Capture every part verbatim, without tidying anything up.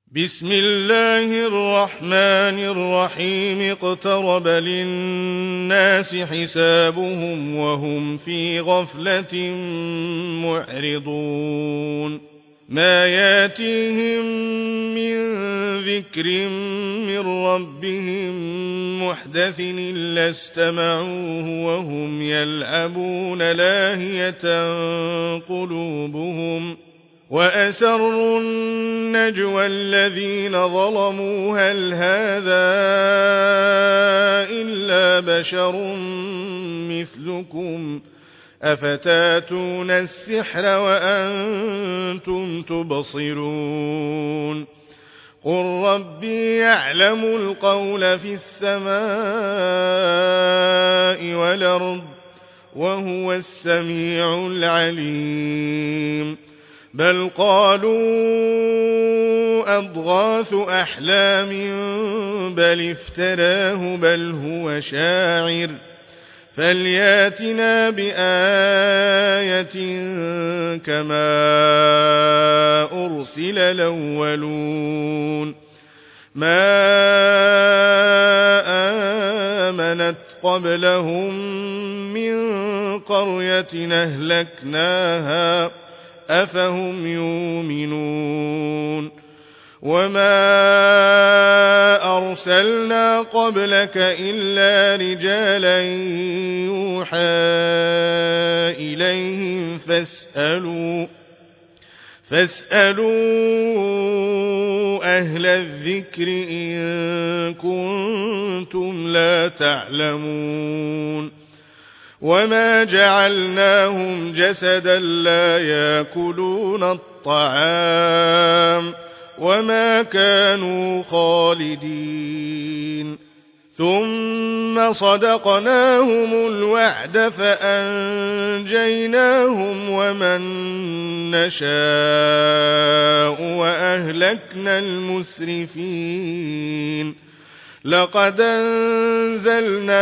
بسم الله الرحمن الرحيم اقترب للناس حسابهم وهم في غفلة معرضون ما ياتيهم من ذكر من ربهم محدث إلا استمعوه وهم يلعبون لاهية قلوبهم وأسروا النجوى الذين ظلموا هل هذا إلا بشر مثلكم أفتاتون السحر وأنتم تبصرون قل ربي يعلم القول في السماء والأرض وهو السميع العليم بل قالوا أضغاث أحلام بل افتراه بل هو شاعر فلياتنا بآية كما أرسل الأولون ما آمنت قبلهم من قرية أهلكناها أفهم يؤمنون وما أرسلنا قبلك إلا رجالا يوحى إليهم فاسألوا فاسألوا أهل الذكر إن كنتم لا تعلمون وما جعلناهم جسدا لا يأكلون الطعام وما كانوا خالدين ثم صدقناهم الوعد فأنجيناهم ومن نشاء وأهلكنا المسرفين لقد أنزلنا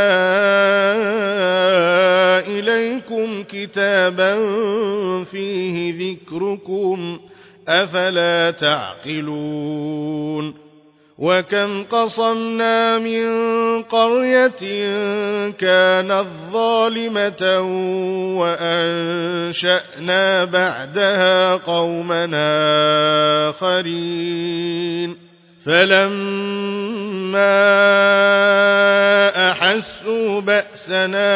إليكم كتابا فيه ذكركم أفلا تعقلون وكم قصمنا من قرية كانت ظالمة وأنشأنا بعدها قومنا آخرين فلما أحسوا بأسنا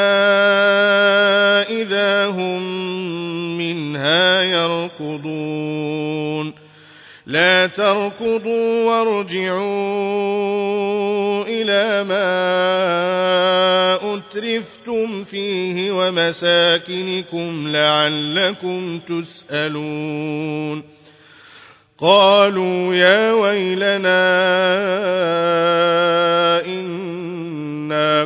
إذا هم منها يركضون لا تركضوا وارجعوا إلى ما أترفتم فيه ومساكنكم لعلكم تسألون قالوا يا ويلنا إنا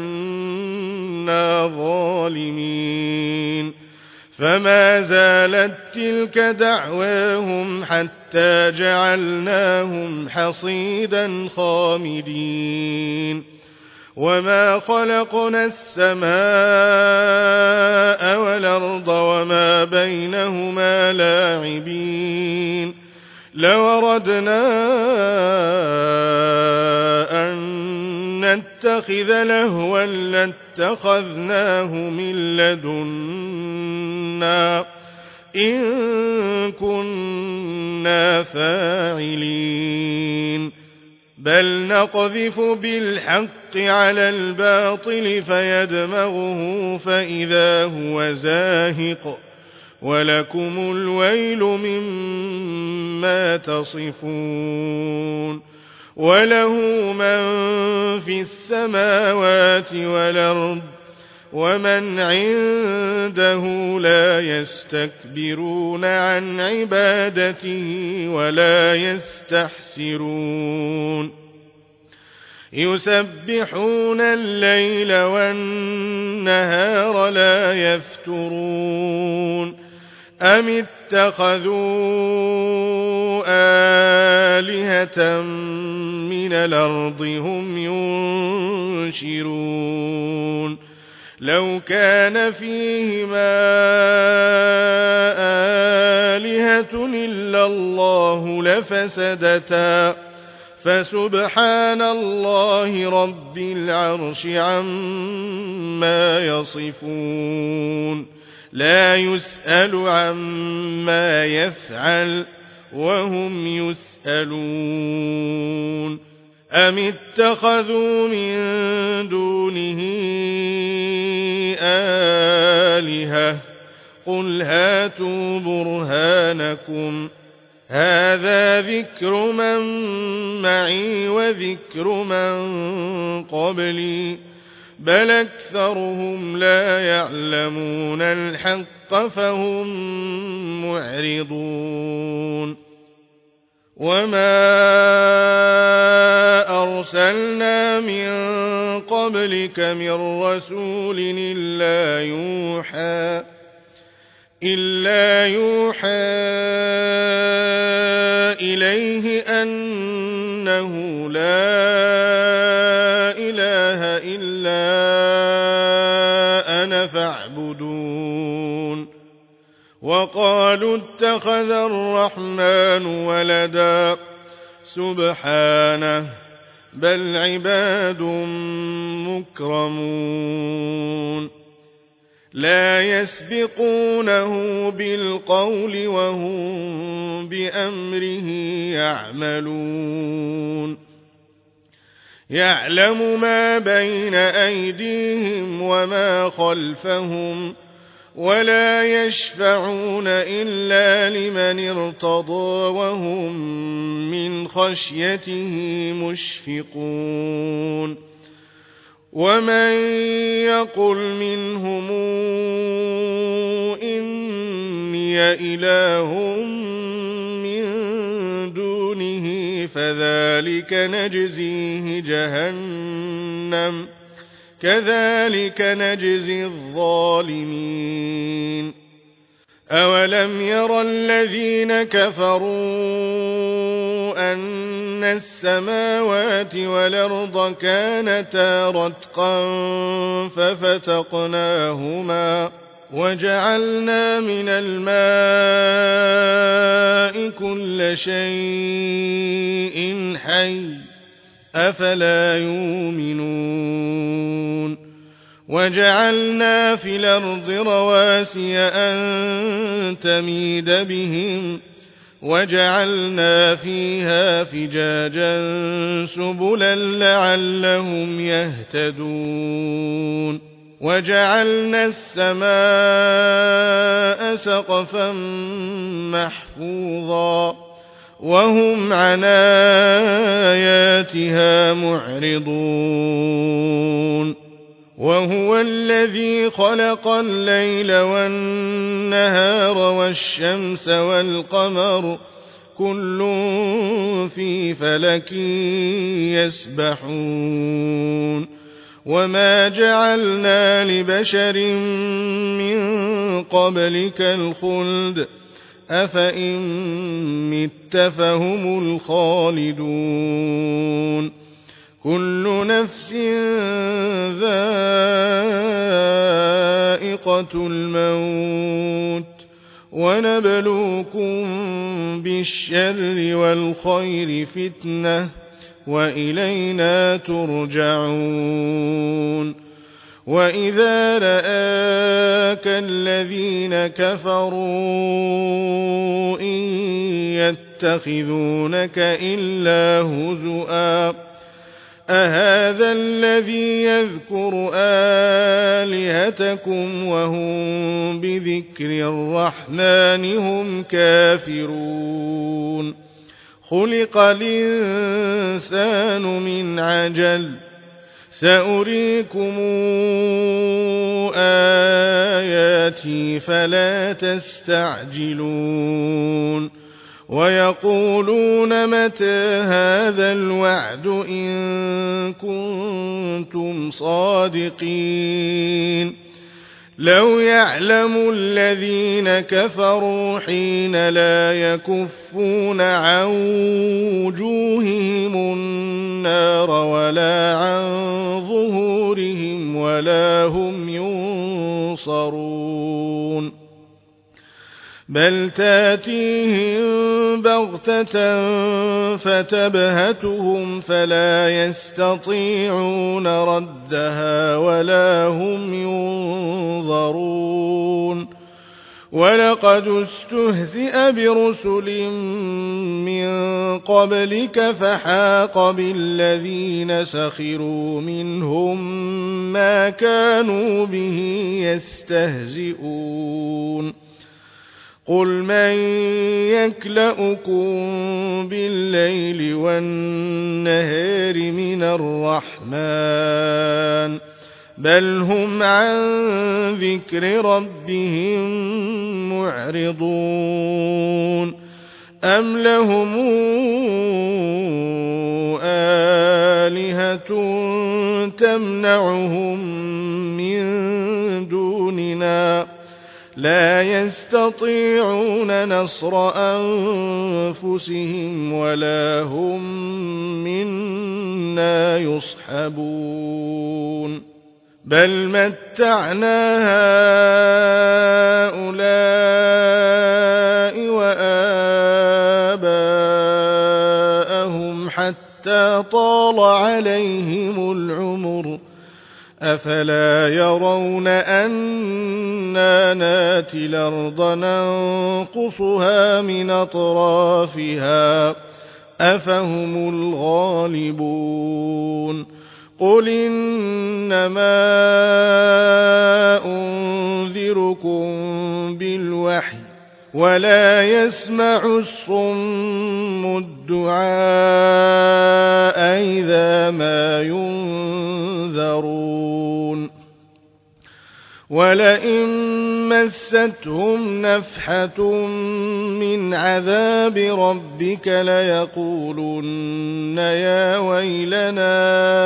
كنا ظالمين فما زالت تلك دعواهم حتى جعلناهم حصيدا خامدين وما خلقنا السماء والأرض وما بينهما لاعبين لو أردنا أن نتخذ لهوا لاتخذناه من لدنا إن كنا فاعلين بل نقذف بالحق على الباطل فيدمغه فإذا هو زاهق ولكم الويل مما تصفون وله من في السماوات والأرض ومن عنده لا يستكبرون عن عبادته ولا يستحسرون يسبحون الليل والنهار لا يفترون أم اتخذوا آلهة من الأرض هم ينشرون لو كان فيهما آلهة إلا إلا الله لفسدتا فسبحان الله رب العرش عما يصفون لا يسأل عما يفعل وهم يسألون أم اتخذوا من دونه آلهة قل هاتوا برهانكم هذا ذكر من معي وذكر من قبلي بل أكثرهم لا يعلمون الحق فهم معرضون وما أرسلنا من قبلك من رسول إلا يوحى إلا يوحى إليه أنه لا إله إلا أنا فاعبدون وقالوا اتخذ الرحمن ولدا سبحانه بل عباد مكرمون لا يسبقونه بالقول وهم بأمره يعملون يعلم ما بين أيديهم وما خلفهم ولا يشفعون إلا لمن ارتضى وهم من خشيته مشفقون ومن يقل منهم إني إله من دونه فذلك نجزيه جهنم كذلك نجزي الظالمين أولم ير الذين كفروا أن السماوات والأرض كانتا رتقا ففتقناهما وجعلنا من الماء كل شيء حي أفلا يؤمنون وجعلنا في الأرض رواسي أن تميد بهم وجعلنا فيها فجاجا سبلا لعلهم يهتدون وجعلنا السماء سقفا محفوظا وهم عن آياتها معرضون وهو الذي خلق الليل والنهار والشمس والقمر كل في فلك يسبحون وما جعلنا لبشر من قبلك الخلد أفإن مت فهم الخالدون كل نفس ذائقة الموت ونبلوكم بالشر والخير فتنة وإلينا ترجعون وإذا رآك الذين كفروا إن يتخذونك إلا هزؤا أهذا الذي يذكر آلهتكم وهم بذكر الرحمن هم كافرون خلق الإنسان من عجل سأريكم آياتي فلا تستعجلون ويقولون متى هذا الوعد إن كنتم صادقين لو يعلم الذين كفروا حين لا يكفون عن وجوههم النار ولا عن ظهورهم ولا هم ينصرون بل تاتيهم بغتة فتبهتهم فلا يستطيعون ردها ولا هم ينظرون ولقد استهزئ برسل من قبلك فحاق بالذين سخروا منهم ما كانوا به يستهزئون قل من يكلؤكم بالليل والنهار من الرحمن بل هم عن ذكر ربهم معرضون أم لهم آلهة تمنعهم من دوننا لا يستطيعون نصر أنفسهم ولا هم منا يصحبون بل متعنا هؤلاء وآباءهم حتى طال عليهم العمر أفلا يرون أنا ناتي الأرض ننقصها من أطرافها أفهم الغالبون قل إنما أنذركم بالوحي ولا يسمع الصم الدعاء إذا ما ينذرون ولئن مستهم نفحة من عذاب ربك ليقولن يا ويلنا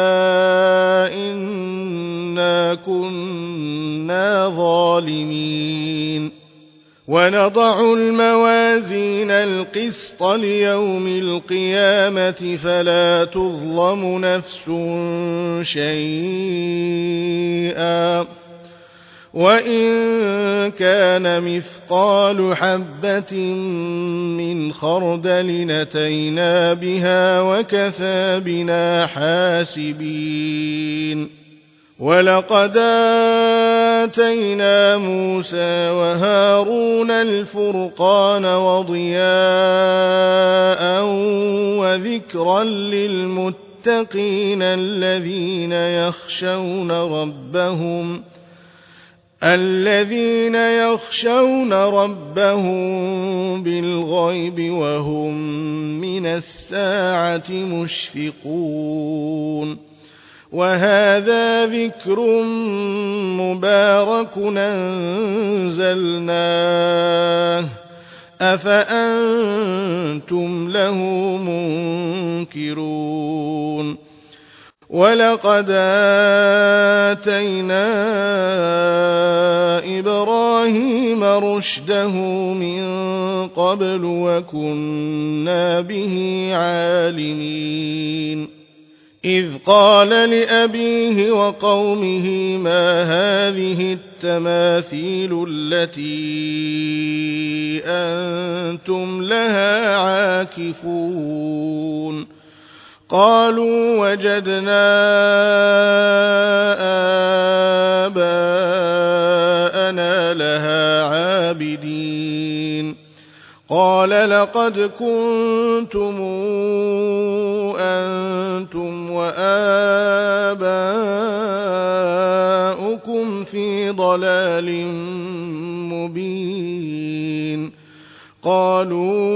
إنا كنا ظالمين ونضع الموازين القسط ليوم القيامة فلا تظلم نفس شيئا وإن كان مثقال حبة من خردل أتينا بها وكفى بنا حاسبين ولقد آتينا موسى وهارون الفرقان وضياء وذكرا للمتقين الذين يخشون ربهم الذين يخشون ربهم بالغيب وهم من الساعة مشفقون وهذا ذكر مبارك أنزلناه أفأنتم له منكرون ولقد آتينا إبراهيم رشده من قبل وكنا به عالمين إذ قال لأبيه وقومه ما هذه التماثيل التي أنتم لها عاكفون قالوا وجدنا آباءنا لها عابدين قال لقد كنتم أنتم وآباؤكم في ضلال مبين قالوا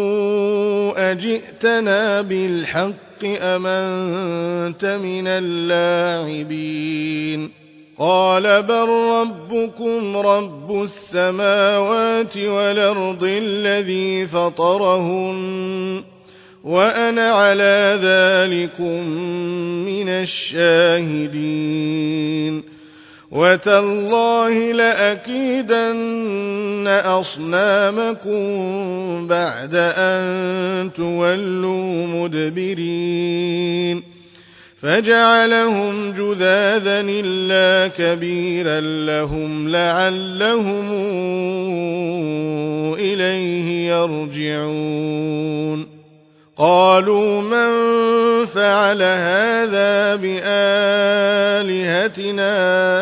أجئتنا بالحق أم أنت من اللاعبين قال بل ربكم رب السماوات والأرض الذي فطرهن وأنا على ذلكم من الشاهدين وتالله لأكيدن أصنامكم بعد أن تولوا مدبرين فجعلهم جذاذا إلا كبيرا لهم لعلهم إليه يرجعون قالوا من فعل هذا بآلهتنا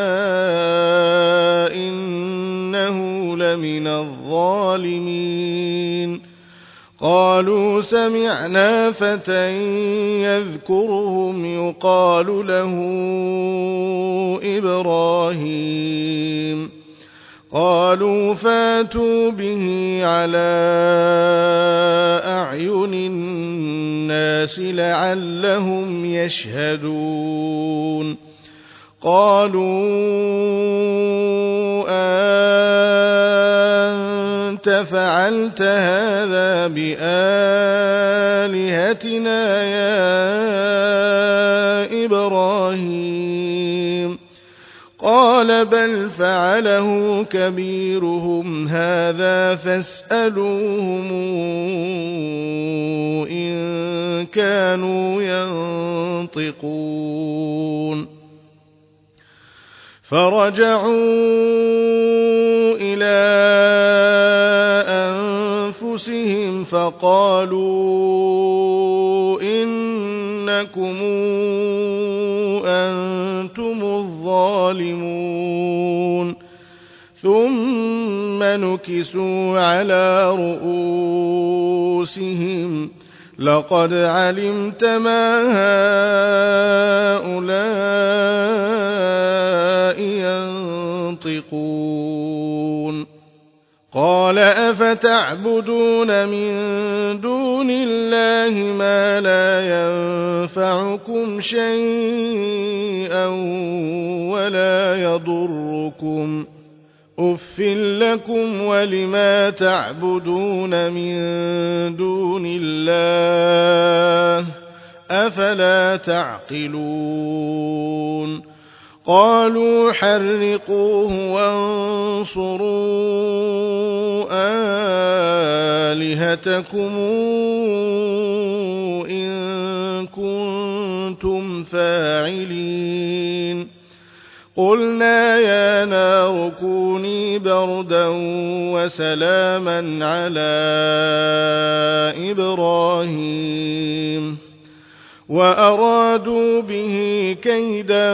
إنه لمن الظالمين قالوا سمعنا فتى يذكرهم يقال له إبراهيم قالوا فاتوا به على أعين الناس لعلهم يشهدون قالوا أنت فعلت هذا بآلهتنا يا إبراهيم قال بل فعله كبيرهم هذا فاسألوهم إن كانوا ينطقون فرجعوا إلى أنفسهم فقالوا إنكم أنتم الظالمون ثم نكسوا على رؤوسهم لقد علمت ما هؤلاء ينطقون قال أفتعبدون من دون الله ما لا ينفعكم شيئا ولا يضركم أف لكم ولما تعبدون من دون الله أفلا تعقلون قالوا حرقوه وانصروا آلهتكم إن كنتم فاعلين قلنا يا نار كوني بردا وسلاما على إبراهيم وأرادوا به كيدا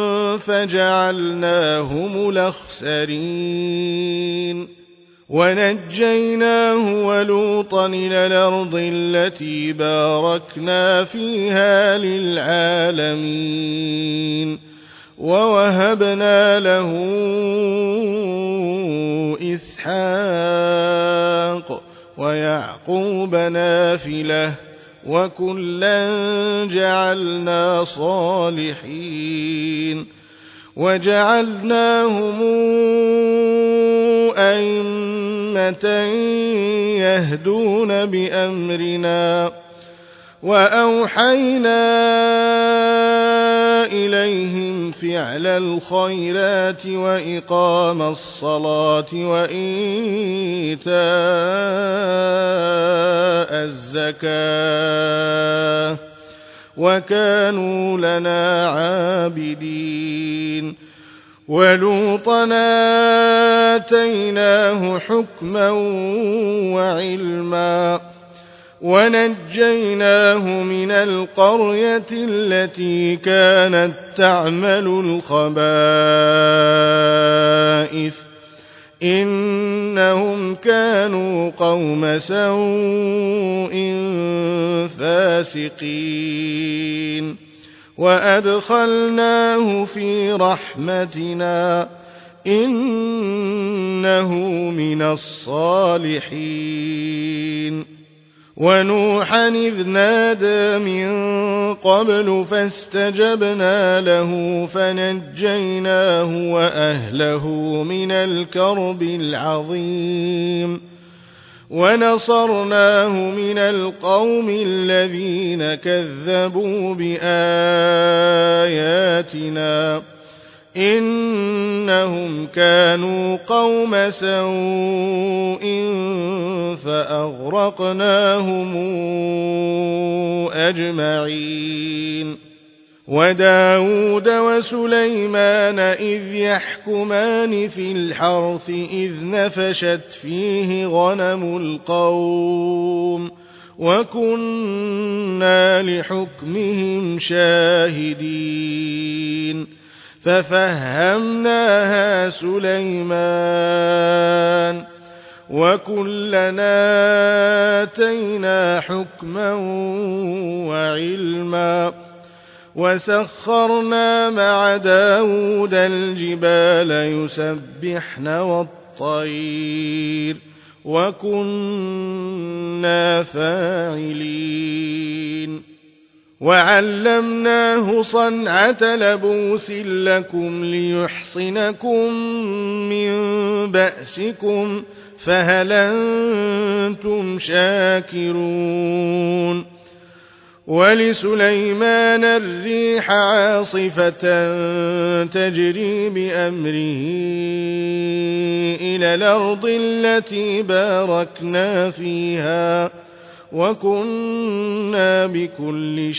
فجعلناهم الأخسرين ونجيناه ولوطا إلى الأرض التي باركنا فيها للعالمين ووهبنا له إسحاق ويعقوب نافلة وكلا جعلنا صالحين وجعلناهم أئمة يهدون بأمرنا وأوحينا إليهم فعل الخيرات وإقام الصلاة وإيتاء الزكاة وكانوا لنا عابدين ولوطا آتيناه حكما وعلما ونجيناه من القرية التي كانت تعمل الخبائث إنهم كانوا قوم سوء فاسقين وأدخلناه في رحمتنا إنه من الصالحين ونوحا إذ نادى من قبل فاستجبنا له فنجيناه وأهله من الكرب العظيم ونصرناه من القوم الذين كذبوا بآياتنا إنهم كانوا قوم سوء فأغرقناهم أجمعين وداود وسليمان إذ يحكمان في الحرث إذ نفشت فيه غنم القوم وكنا لحكمهم شاهدين ففهمناها سليمان وكلنا آتينا حكما وعلما وسخرنا مع داود الجبال يسبحن والطير وكنا فاعلين وعلمناه صنعة لبوس لكم ليحصنكم من بأسكم فهل أنتم شاكرون ولسليمان الريح عاصفة تجري بأمره إلى الأرض التي باركنا فيها وكنا بكل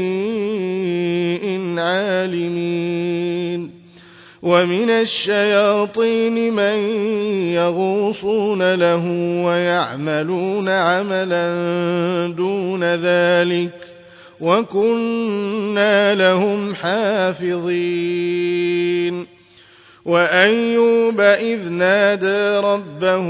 شيء عالمين ومن الشياطين من يغوصون له ويعملون عملا دون ذلك وكنا لهم حافظين وأيوب إذ نادى ربه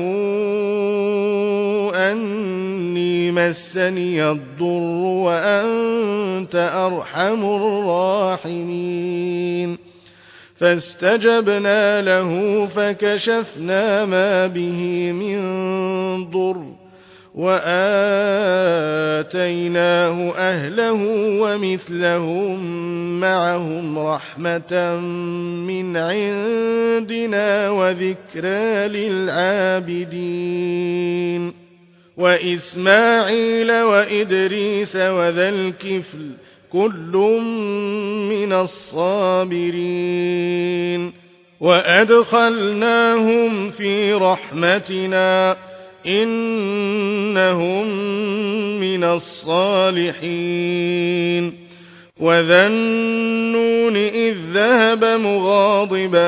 أني مسني الضر وأنت أرحم الراحمين فاستجبنا له فكشفنا ما به من ضر وآتيناه أهله ومثلهم معهم رحمة من عندنا وذكرى للعابدين وإسماعيل وإدريس وذا الكفل كل من الصابرين وأدخلناهم في رحمتنا إنهم من الصالحين وذا النون إذ ذهب مغاضبا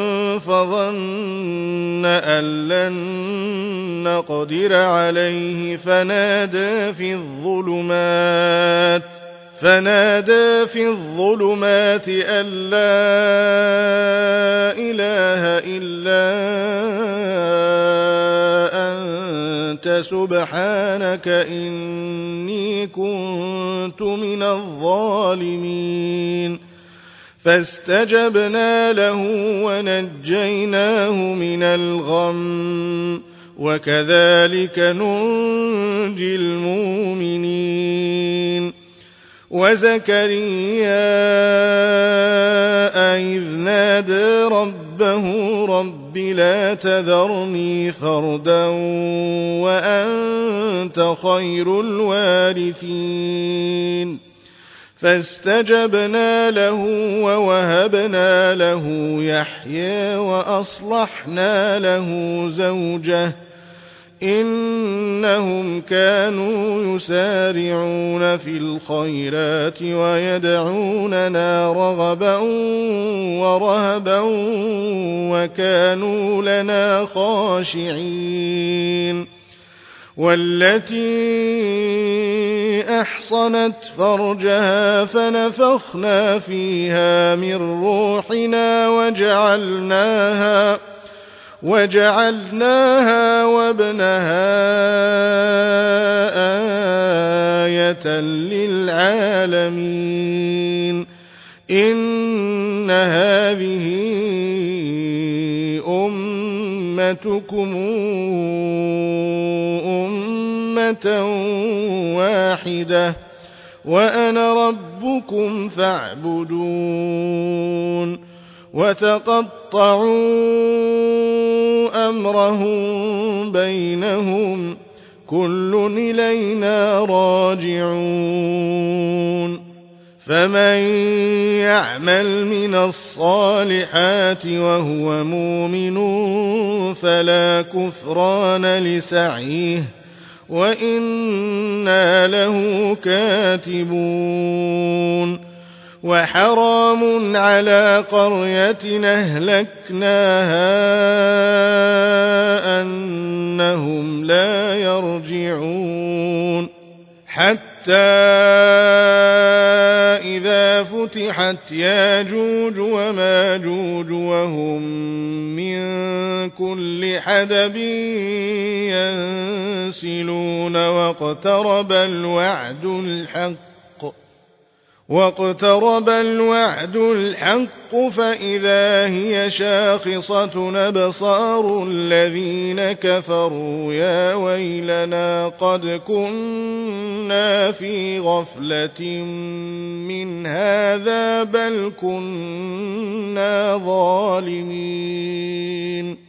فظن أن لن نقدر عليه فنادى في الظلمات فنادى في الظلمات أن لا إله إلا أنت سبحانك إني كنت من الظالمين فاستجبنا له ونجيناه من الغم وكذلك ننجي المؤمنين وزكريا إذ نادى ربه رب لا تذرني فردا وأنت خير الوارثين فاستجبنا له ووهبنا له يحيى وأصلحنا له زوجه إنهم كانوا يسارعون في الخيرات ويدعوننا رغبا ورهبا وكانوا لنا خاشعين والتي أحصنت فرجها فنفخنا فيها من روحنا وجعلناها وجعلناها وابنها آية للعالمين إن هذه أمتكم أمة واحدة وأنا ربكم فاعبدون وتقطعوا أمرهم بينهم كل إلينا راجعون فمن يعمل من الصالحات وهو مؤمن فلا كفران لسعيه وإنا له كاتبون وحرام على قرية أهلكناها أنهم لا يرجعون حتى إذا فتحت ياجوج وماجوج وهم من كل حدب ينسلون واقترب الوعد الحق واقترب الوعد الحق فإذا هي شاخصة أبصار الذين كفروا يا ويلنا قد كنا في غفلة من هذا بل كنا ظالمين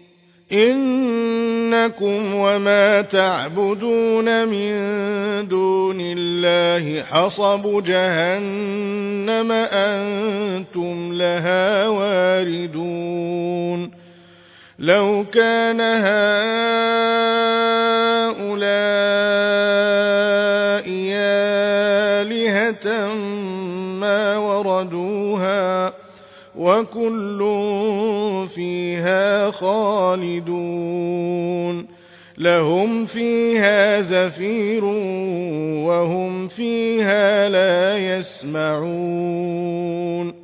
إنكم وما تعبدون من دون الله حصب جهنم أنتم لها واردون لو كان هؤلاء آلهة ما وردوها وكل فيها خالدون لهم فيها زفير وهم فيها لا يسمعون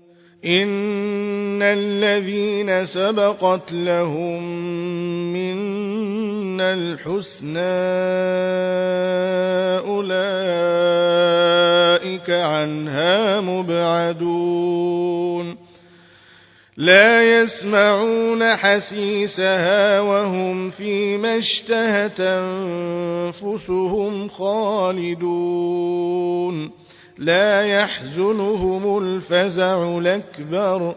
إن الذين سبقت لهم منا الحسنى أولئك عنها مبعدون لا يسمعون حسيسها وهم فيما اشتهت أنفسهم خالدون لا يحزنهم الفزع الأكبر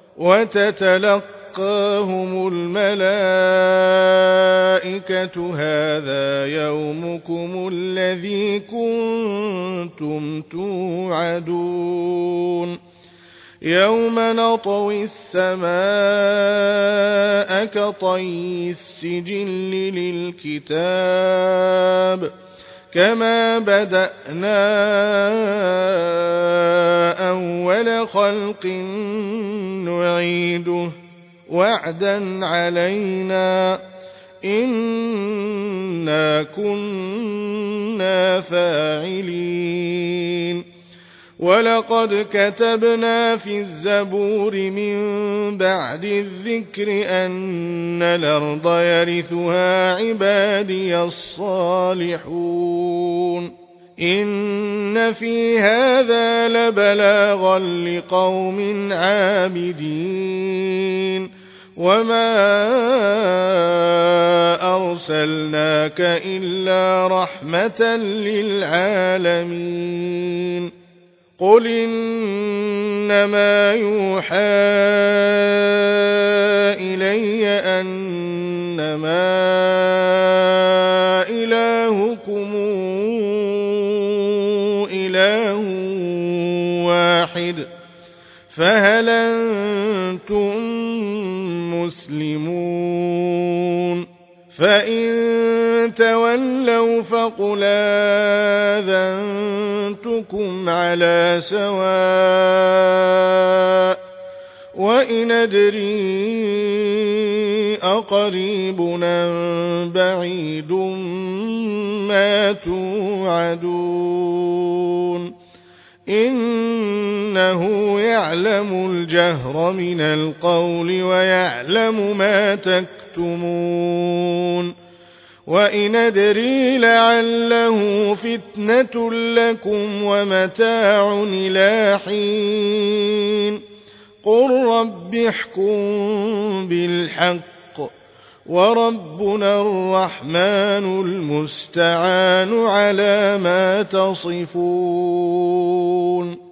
وتتلقاهم الملائكة هذا يومكم الذي كنتم توعدون يوم نطوي السماء كطي السجل للكتاب كما بدأنا أول خلق نعيده وعدا علينا إنا كنا فاعلين ولقد كتبنا في الزبور من بعد الذكر أن الأرض يرثها عبادي الصالحون إن في هذا لبلاغا لقوم عابدين وما أرسلناك إلا رحمة للعالمين قل إنما يوحى إلي أنما إلهكم إله واحد فهل أنتم مسلمون فإن تولوا فقل آذنتكم على سواء وإن أدري أقريب أم بعيد ما توعدون إنه يعلم الجهر من القول ويعلم ما تكتمون وإن أدري لعله فتنة لكم ومتاع إلى حين قل رب احكم بالحق وربنا الرحمن المستعان على ما تصفون